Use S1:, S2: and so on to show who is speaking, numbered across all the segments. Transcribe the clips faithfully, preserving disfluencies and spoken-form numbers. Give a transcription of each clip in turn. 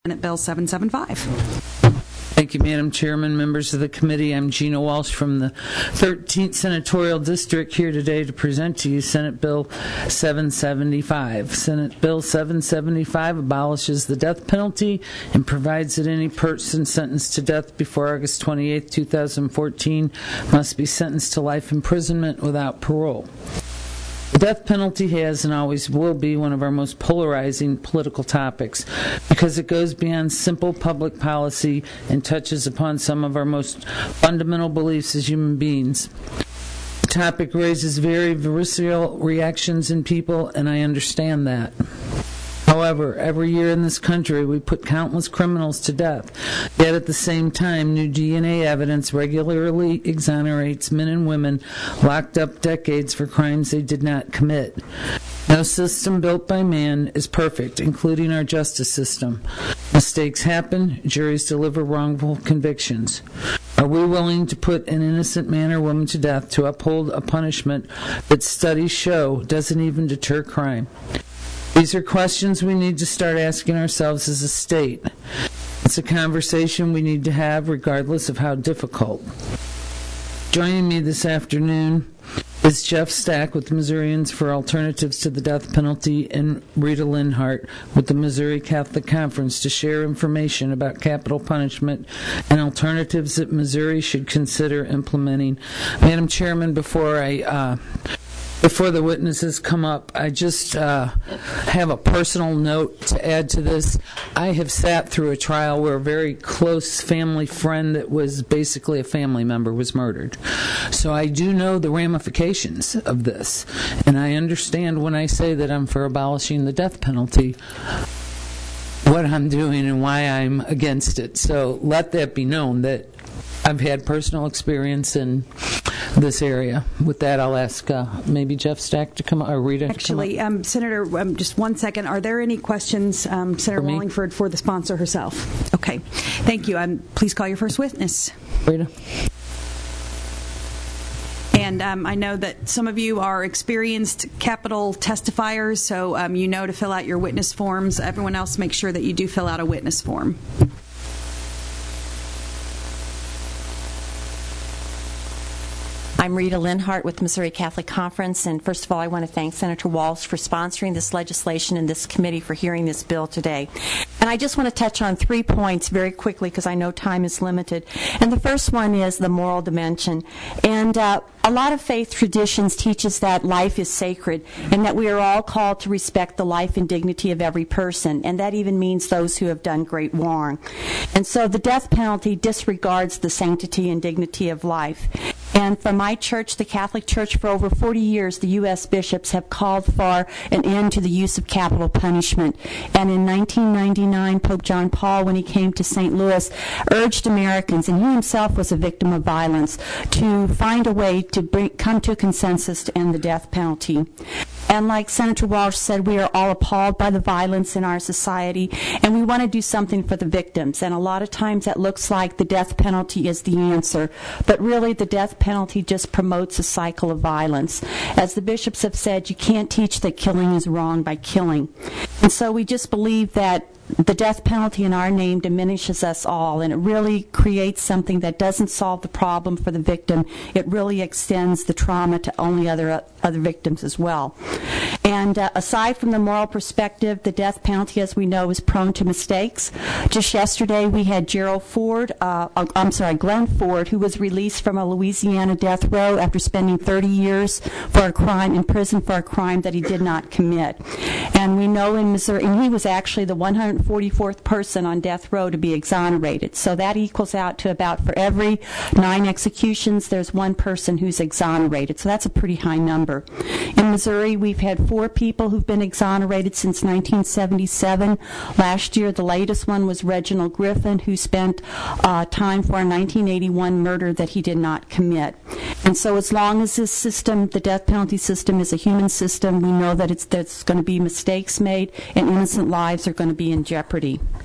S1: Senate Bill seven seventy-five.
S2: Thank you, Madam Chairman, members of the committee. I'm Gina Walsh from the thirteenth Senatorial District here today to present to you Senate Bill seven seventy-five. Senate Bill seven seventy-five abolishes the death penalty and provides that any person sentenced to death before August twenty-eighth, two thousand fourteen must be sentenced to life imprisonment without parole. The death penalty has and always will be one of our most polarizing political topics because it goes beyond simple public policy and touches upon some of our most fundamental beliefs as human beings. The topic raises very visceral reactions in people, and I understand that. However, every year in this country, we put countless criminals to death. Yet at the same time, new D N A evidence regularly exonerates men and women locked up decades for crimes they did not commit. No system built by man is perfect, including our justice system. Mistakes happen. Juries deliver wrongful convictions. Are we willing to put an innocent man or woman to death to uphold a punishment that studies show doesn't even deter crime? These are questions we need to start asking ourselves as a state. It's a conversation we need to have regardless of how difficult. Joining me this afternoon is Jeff Stack with Missourians for Alternatives to the Death Penalty and Rita Linhart with the Missouri Catholic Conference to share information about capital punishment and alternatives that Missouri should consider implementing. Madam Chairman, before I... Uh, Before the witnesses come up, I just uh, have a personal note to add to this. I have sat through a trial where a very close family friend that was basically a family member was murdered. So I do know the ramifications of this. And I understand when I say that I'm for abolishing the death penalty, what I'm doing and why I'm against it. So let that be known that I've had personal experience in this area. With that, I'll ask uh, maybe Jeff Stack to come, or Rita
S1: Actually,
S2: to come up.
S1: Um, Senator, um, just one second. Are there any questions, um, Senator
S2: For me?
S1: Wallingford, for the sponsor herself? Okay. Thank you. Um, please call your first witness.
S2: Rita.
S1: And um, I know that some of you are experienced capital testifiers, so um, you know to fill out your witness forms. Everyone else, make sure that you do fill out a witness form.
S3: I'm Rita Linhart with Missouri Catholic Conference, and first of all, I want to thank Senator Walsh for sponsoring this legislation and this committee for hearing this bill today. And I just want to touch on three points very quickly because I know time is limited. And the first one is the moral dimension. And uh, a lot of faith traditions teach us that life is sacred and that we are all called to respect the life and dignity of every person, and that even means those who have done great wrong. And so the death penalty disregards the sanctity and dignity of life. And from my church, the Catholic Church, for over forty years, the U S bishops have called for an end to the use of capital punishment. And in nineteen ninety-nine, Pope John Paul, when he came to Saint Louis, urged Americans, and he himself was a victim of violence, to find a way to bring, come to a consensus to end the death penalty. And like Senator Walsh said, we are all appalled by the violence in our society, and we want to do something for the victims. And a lot of times that looks like the death penalty is the answer, but really the death penalty just promotes a cycle of violence. As the bishops have said, you can't teach that killing is wrong by killing. And so we just believe that the death penalty in our name diminishes us all, and it really creates something that doesn't solve the problem for the victim. It really extends the trauma to only other other victims as well. And uh, aside from the moral perspective, the death penalty, as we know, is prone to mistakes. Just yesterday, we had Gerald Ford, uh, I'm sorry, Glenn Ford, who was released from a Louisiana death row after spending thirty years for a crime, in prison for a crime that he did not commit. And we know in Missouri, and he was actually the one hundred forty-fourth person on death row to be exonerated. So that equals out to about, for every nine executions, there's one person who's exonerated. So that's a pretty high number. In Missouri, we've had four people who've been exonerated since nineteen seventy-seven. Last year, the latest one was Reginald Griffin, who spent uh, time for a nineteen eighty-one murder that he did not commit. And so as long as this system, the death penalty system, is a human system, we know that it's there's going to be mistakes made and innocent lives are going to be in jeopardy.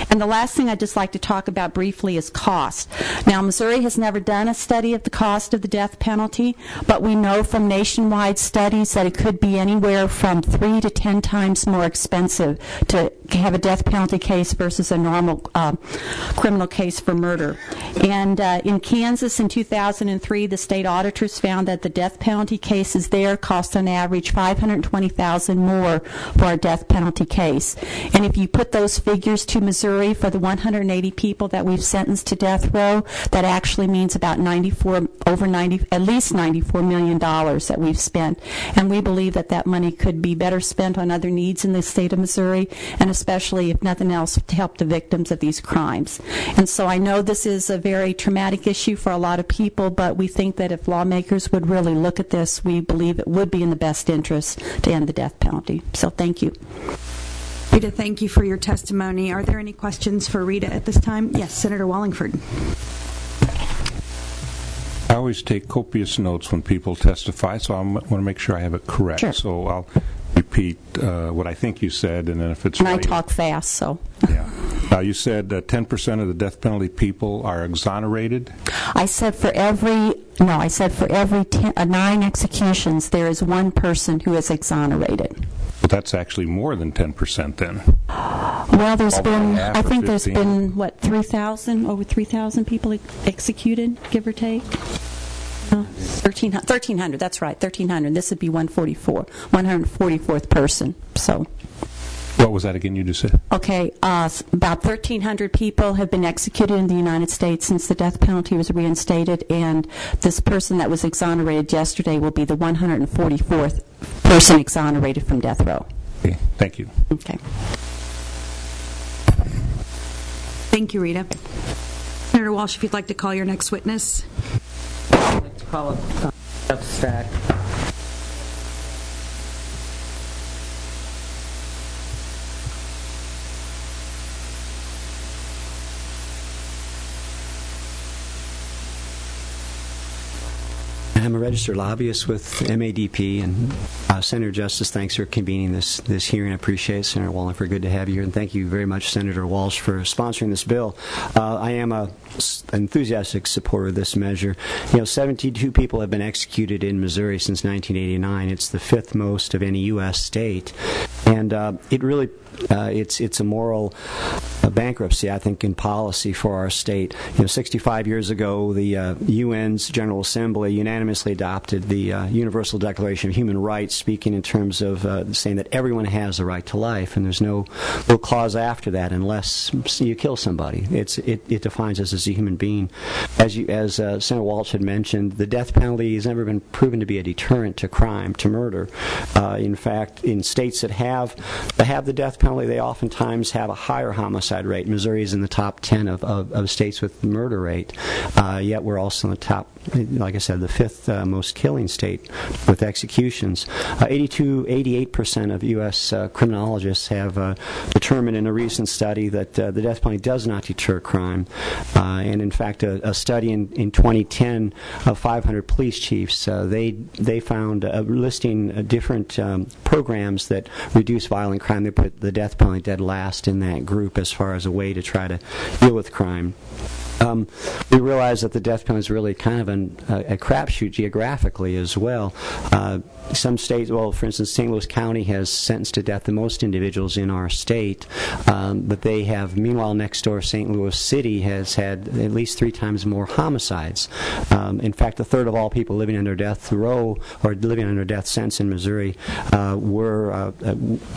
S3: And the last thing I'd just like to talk about briefly is cost. Now, Missouri has never done a study of the cost of the death penalty, but we know from nationwide studies that it could be anywhere from three to ten times more expensive to have a death penalty case versus a normal uh, criminal case for murder. And uh, in Kansas in two thousand three, the state auditors found that the death penalty cases there cost on average five hundred twenty thousand dollars more for a death penalty case. And if you put those figures to Missouri for the one hundred eighty people that we've sentenced to death row, that actually means about ninety-four, over ninety, at least ninety-four million dollars that we've spent. And we believe that that money could be better spent on other needs in the state of Missouri, and especially, if nothing else, to help the victims of these crimes. And so I know this is a very traumatic issue for a lot of people, but we think that if lawmakers would really look at this, we believe it would be in the best interest to end the death penalty. So thank you.
S1: Rita, thank you for your testimony. Are there any questions for Rita at this time? Yes, Senator Wallingford.
S4: I always take copious notes when people testify, so I want to make sure I have it correct.
S3: Sure.
S4: So I'll repeat uh, what I think you said, and then if it's
S3: and
S4: right.
S3: I talk fast, so.
S4: Yeah. Now, you said uh, ten percent of the death penalty people are exonerated?
S3: I said for every, no, I said for every ten, uh, nine executions, there is one person who is exonerated.
S4: But that's actually more than ten percent then.
S3: Well, there's
S4: Probably
S3: been,
S4: half
S3: I
S4: or
S3: think there's
S4: fifteen.
S3: been, what, three thousand, over three thousand people ex- executed, give or take? Uh, thirteen hundred, that's right, thirteen hundred. This would be one forty-four, one hundred forty-fourth person. So,
S4: What was that again you just said?
S3: okay, uh, about thirteen hundred people have been executed in the United States since the death penalty was reinstated, and this person that was exonerated yesterday will be the one hundred forty-fourth person exonerated from death row.
S4: Okay, thank you.
S3: Okay.
S1: Thank you, Rita. Senator Walsh, if you'd like to call your next witness.
S2: I'd like to call up uh, Jeff Stack.
S5: I'm a registered lobbyist with M A D P, and uh, Senator Justice, thanks for convening this this hearing. I appreciate it. Senator Wallingford, good to have you here, and thank you very much, Senator Walsh, for sponsoring this bill. Uh, I am a enthusiastic supporter of this measure. You know, seventy-two people have been executed in Missouri since nineteen eighty-nine. It's the fifth most of any U S state, and uh, it really Uh, it's it's a moral uh, bankruptcy, I think, in policy for our state. You know, sixty-five years ago, the uh, U N's General Assembly unanimously adopted the uh, Universal Declaration of Human Rights, speaking in terms of uh, saying that everyone has the right to life, and there's no no clause after that unless you kill somebody. It's it, it defines us as a human being. As you as uh, Senator Walsh had mentioned, the death penalty has never been proven to be a deterrent to crime, to murder. Uh, in fact, in states that have that have the death penalty, they oftentimes have a higher homicide rate. Missouri is in the top ten of, of, of states with the murder rate, uh, yet we're also in the top, like I said, the fifth uh, most killing state with executions. Uh, eighty-two, eighty-eight percent of U S uh, criminologists have uh, determined in a recent study that uh, the death penalty does not deter crime. Uh, and in fact, a, a study in, in twenty ten of five hundred police chiefs, uh, they they found uh, listing uh, different um, programs that reduce violent crime. They put the death penalty dead last in that group as far as a way to try to deal with crime. Um, we realize that the death penalty is really kind of an, a, a crapshoot geographically as well. Uh, some states, well, for instance, Saint Louis County has sentenced to death the most individuals in our state, um, but they have, meanwhile, next door, Saint Louis City has had at least three times more homicides. Um, in fact, a third of all people living under death row or living under death sentence in Missouri uh, were uh, uh,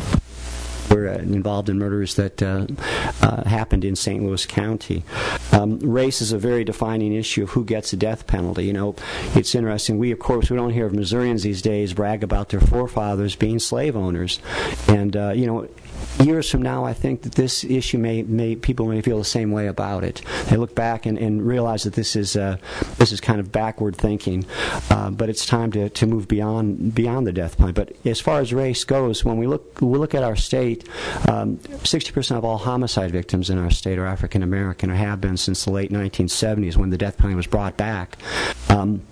S5: were uh, involved in murders that uh, uh, happened in Saint Louis County. Um, race is a very defining issue of who gets a death penalty. You know, it's interesting. We, of course, we don't hear of Missourians these days brag about their forefathers being slave owners. And, uh, you know, years from now, I think that this issue may, may people may feel the same way about it. They look back and, and realize that this is uh, this is kind of backward thinking. Uh, but it's time to, to move beyond beyond the death penalty. But as far as race goes, when we look we look at our state, um, sixty percent of all homicide victims in our state are African American, or have been since the late nineteen seventies when the death penalty was brought back. Um,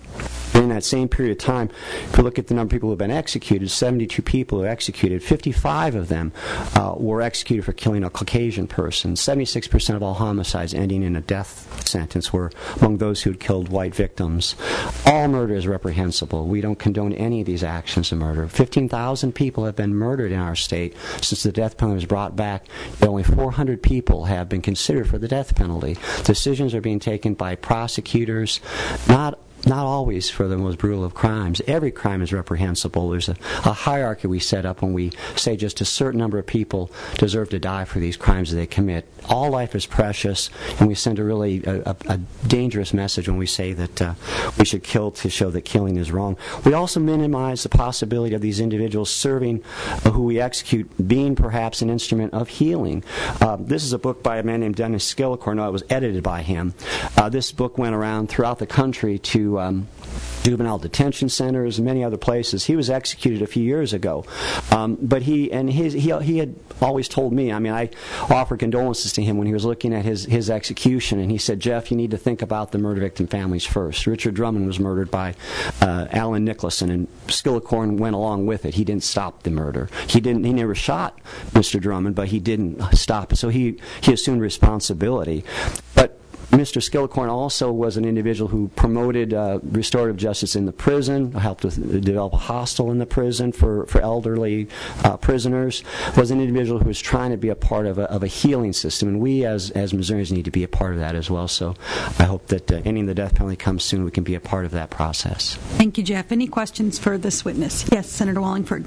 S5: In that same period of time, if you look at the number of people who have been executed, seventy-two people who were executed, fifty-five of them uh, were executed for killing a Caucasian person. seventy-six percent of all homicides ending in a death sentence were among those who had killed white victims. All murder is reprehensible. We don't condone any of these actions of murder. fifteen thousand people have been murdered in our state since the death penalty was brought back. Only four hundred people have been considered for the death penalty. Decisions are being taken by prosecutors, not Not always for the most brutal of crimes. Every crime is reprehensible. There's a, a hierarchy we set up when we say just a certain number of people deserve to die for these crimes that they commit. All life is precious, and we send a really a, a, a dangerous message when we say that uh, we should kill to show that killing is wrong. We also minimize the possibility of these individuals serving, uh, who we execute, being perhaps an instrument of healing. Uh, this is a book by a man named Dennis Skillicorn. It was edited by him. Uh, this book went around throughout the country to Um, juvenile detention centers and many other places. He was executed a few years ago, um, but he and his he he had always told me. I mean, I offered condolences to him when he was looking at his his execution, and he said, "Jeff, you need to think about the murder victim families first." Richard Drummond was murdered by uh, Alan Nicholson, and Skillicorn went along with it. He didn't stop the murder. He didn't. He never shot Mister Drummond, but he didn't stop it. So he he assumed responsibility, but Mister Skillicorn also was an individual who promoted uh, restorative justice in the prison, helped with, uh, develop a hostel in the prison for, for elderly uh, prisoners, was an individual who was trying to be a part of a, of a healing system, and we as, as Missourians need to be a part of that as well. So I hope that uh, ending the death penalty comes soon. We can be a part of that process.
S1: Thank you, Jeff. Any questions for this witness? Yes, Senator Wallingford.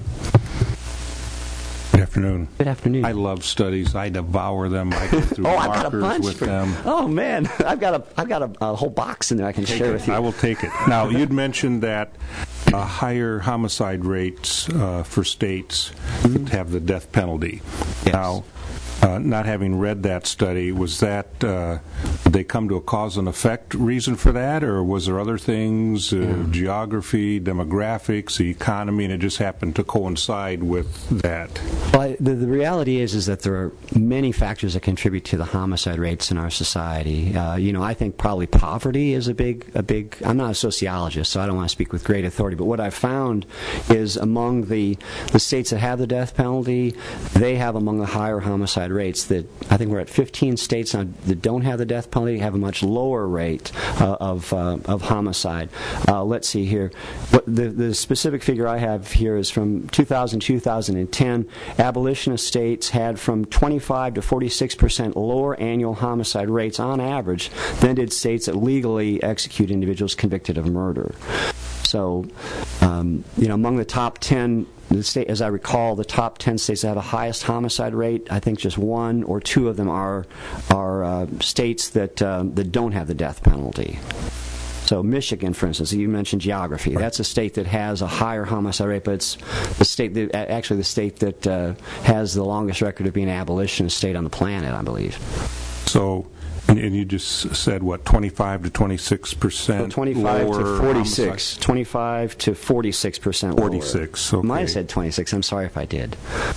S4: Good afternoon.
S5: Good afternoon.
S4: I love studies. I devour them. I go through
S5: oh,
S4: markers
S5: I've got a bunch
S4: with
S5: for,
S4: them.
S5: Oh man, I've got a I've got a, a whole box in there I can
S4: Take
S5: share
S4: it.
S5: with you.
S4: I will take it. Now, you'd mentioned that uh, higher homicide rates uh, for states mm-hmm. have the death penalty.
S5: Yes.
S4: Now, uh, not having read that study, was that uh, did they come to a cause and effect reason for that, or was there other things, uh, yeah. geography, demographics, the economy, and it just happened to coincide with that?
S5: Well, the, the reality is is that there are many factors that contribute to the homicide rates in our society. Uh, you know, I think probably poverty is a big a big. I'm not a sociologist, so I don't want to speak with great authority. But what I've found is among the the states that have the death penalty, they have among the higher homicide rates. That I think we're at fifteen states now that don't have the death penalty have a much lower rate uh, of uh, of homicide. Uh, let's see here. What the the specific figure I have here is from two thousand to two thousand ten. Abolitionist states had from twenty-five to forty-six percent lower annual homicide rates on average than did states that legally execute individuals convicted of murder. So, um, you know, among the top ten, the state, as I recall, the top ten states that have the highest homicide rate, I think just one or two of them are are uh, states that uh, that don't have the death penalty. So Michigan, for instance, you mentioned geography. That's a state that has a higher homicide rate, but it's the state that, actually the state that uh, has the longest record of being an abolitionist state on the planet, I believe.
S4: So, and, and you just said, what, twenty-five to twenty-six percent
S5: well, twenty-five to forty-six.
S4: Homicide?
S5: twenty-five to forty-six percent lower.
S4: forty-six, okay.
S5: I might have said twenty-six. I'm sorry if I did.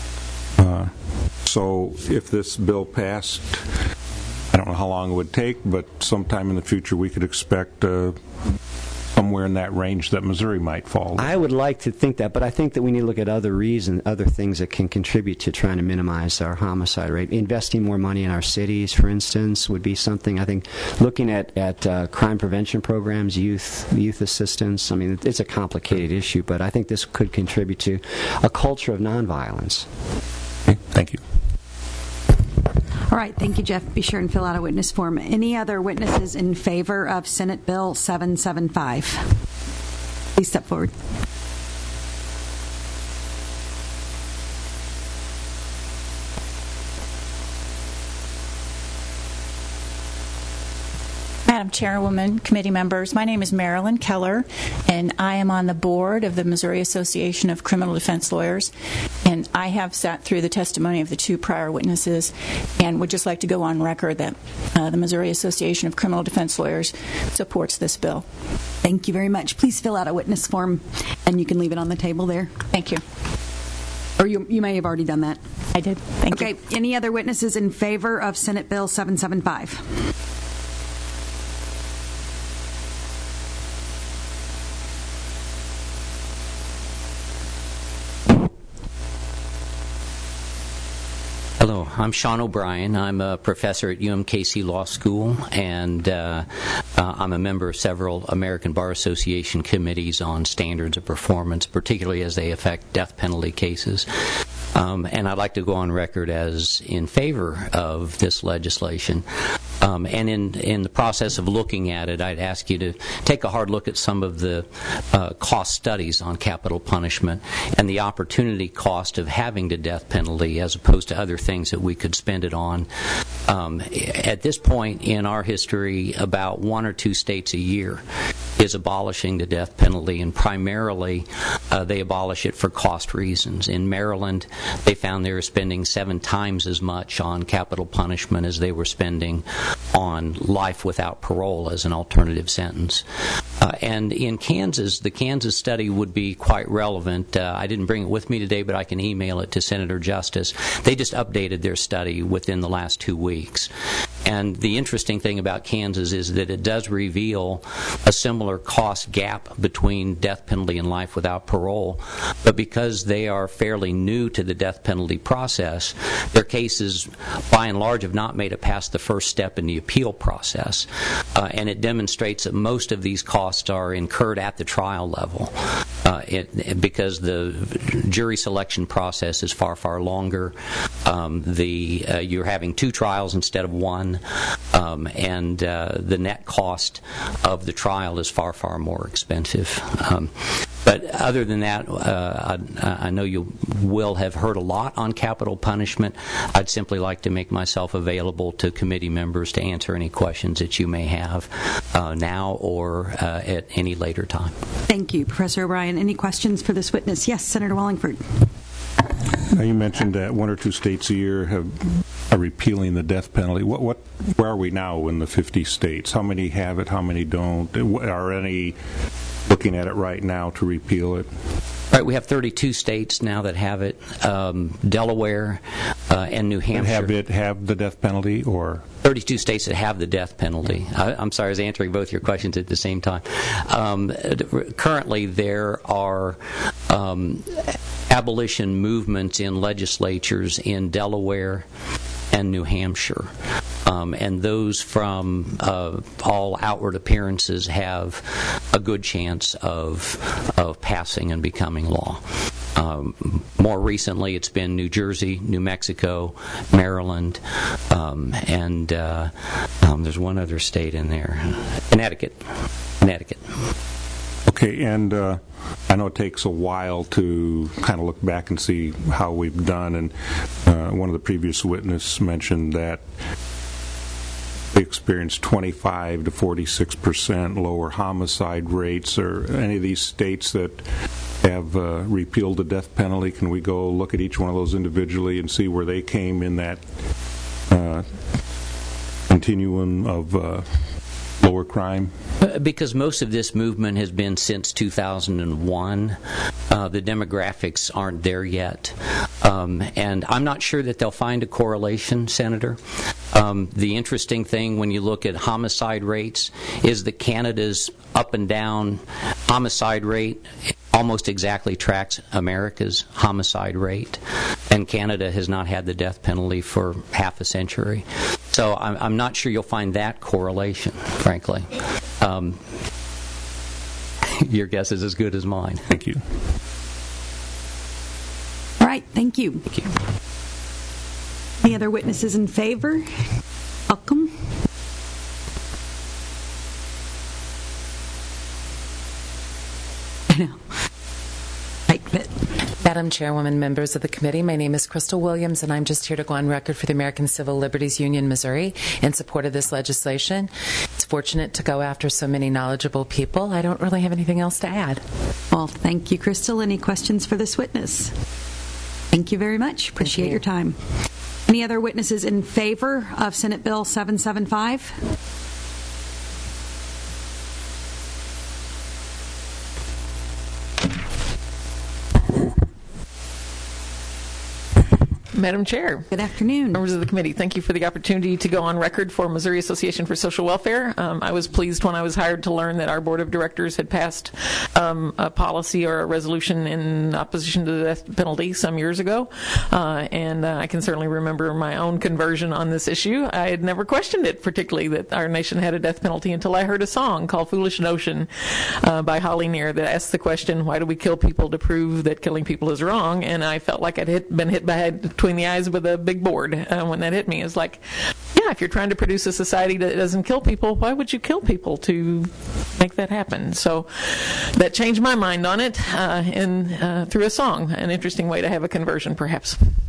S4: Uh, so if this bill passed, I don't know how long it would take, but sometime in the future we could expect uh, somewhere in that range that Missouri might fall.
S5: I would like to think that, but I think that we need to look at other reasons, other things that can contribute to trying to minimize our homicide rate. Investing more money in our cities, for instance, would be something. I think looking at, at uh, crime prevention programs, youth youth assistance, I mean, it's a complicated issue, but I think this could contribute to a culture of nonviolence.
S4: Okay, thank you.
S1: All right, thank you, Jeff. Be sure and fill out a witness form. Any other witnesses in favor of Senate Bill seven seventy-five? Please step forward.
S6: Madam Chairwoman, committee members, my name is Marilyn Keller, and I am on the board of the Missouri Association of Criminal Defense Lawyers, and I have sat through the testimony of the two prior witnesses and would just like to go on record that uh, the Missouri Association of Criminal Defense Lawyers supports this bill.
S1: Thank you very much. Please fill out a witness form, and you can leave it on the table there.
S6: Thank you.
S1: Or you, you may have already done that.
S6: I did. Thank
S1: okay.
S6: you.
S1: Okay. Any other witnesses in favor of Senate Bill seven seventy-five?
S7: I'm Sean O'Brien. I'm a professor at U M K C Law School, and uh, uh, I'm a member of several American Bar Association committees on standards of performance, particularly as they affect death penalty cases. Um, and I'd like to go on record as in favor of this legislation. Um, and in, in the process of looking at it, I'd ask you to take a hard look at some of the uh, cost studies on capital punishment and the opportunity cost of having the death penalty as opposed to other things that we could spend it on. Um, at this point in our history, about one or two states a year is abolishing the death penalty, and primarily uh, they abolish it for cost reasons. In Maryland, they found they were spending seven times as much on capital punishment as they were spending on life without parole as an alternative sentence. Uh, and in Kansas, the Kansas study would be quite relevant. Uh, I didn't bring it with me today, but I can email it to Senator Justice. They just updated their study within the last two weeks. And the interesting thing about Kansas is that it does reveal a similar cost gap between death penalty and life without parole. But because they are fairly new to the death penalty process, their cases, by and large, have not made it past the first step in the appeal process. Uh, and it demonstrates that most of these costs are incurred at the trial level. Uh, it, because the jury selection process is far, far longer. Um, the uh, you're having two trials instead of one, um, and uh, the net cost of the trial is far, far more expensive. Um, But other than that, uh, I, I know you will have heard a lot on capital punishment. I'd simply like to make myself available to committee members to answer any questions that you may have uh, now or uh, at any later time.
S1: Thank you, Professor O'Brien. Any questions for this witness? Yes, Senator Wallingford.
S4: Now, you mentioned that one or two states a year have are repealing the death penalty. What, what, where are we now in the fifty states? How many have it? How many don't? Are any looking at it right now to repeal it?
S7: Right, we have thirty-two states now that have it. Um, Delaware uh, and New Hampshire.
S4: And have it have the death penalty, or?
S7: thirty-two states that have the death penalty. I, I'm sorry, I was answering both your questions at the same time. Um, currently, there are um, abolition movements in legislatures in Delaware and New Hampshire. Um, and those from uh, all outward appearances have a good chance of of passing and becoming law. Um, more recently, it's been New Jersey, New Mexico, Maryland, um, and uh, um, there's one other state in there, Connecticut. Connecticut.
S4: Okay, and uh, I know it takes a while to kind of look back and see how we've done, and uh, one of the previous witnesses mentioned that they experienced twenty-five to forty-six percent lower homicide rates. Or any of these states that have uh, repealed the death penalty, can we go look at each one of those individually and see where they came in that uh, continuum of uh, lower crime?
S7: Because most of this movement has been since two thousand one, uh, the demographics aren't there yet. Um, and I'm not sure that they'll find a correlation, Senator. Um, the interesting thing when you look at homicide rates is that Canada's up and down homicide rate almost exactly tracks America's homicide rate. And Canada has not had the death penalty for half a century. So I'm, I'm not sure you'll find that correlation, frankly. Um, your guess is as good as mine.
S4: Thank you.
S1: All right, thank you.
S7: Thank you.
S1: Any other witnesses in favor? Welcome. I know. Tight fit.
S8: Madam Chairwoman, members of the committee, my name is Crystal Williams, and I'm just here to go on record for the American Civil Liberties Union, Missouri, in support of this legislation. It's fortunate to go after so many knowledgeable people. I don't really have anything else to add.
S1: Well, thank you, Crystal. Any questions for this witness? Thank you very much. Appreciate
S8: you.
S1: your time. Any other witnesses in favor of Senate Bill seven seventy-five?
S9: Madam Chair.
S1: Good afternoon.
S9: Members of the committee, thank you for the opportunity to go on record for Missouri Association for Social Welfare. Um, I was pleased when I was hired to learn that our board of directors had passed um, a policy or a resolution in opposition to the death penalty some years ago, uh, and uh, I can certainly remember my own conversion on this issue. I had never questioned it, particularly that our nation had a death penalty, until I heard a song called Foolish Notion uh, by Holly Near that asked the question, why do we kill people to prove that killing people is wrong? And I felt like I'd hit, been hit by, between the eyes with a big board uh, when that hit me. It's like, yeah, if you're trying to produce a society that doesn't kill people, why would you kill people to make that happen? So that changed my mind on it uh, in, uh, through a song, an interesting way to have a conversion, perhaps.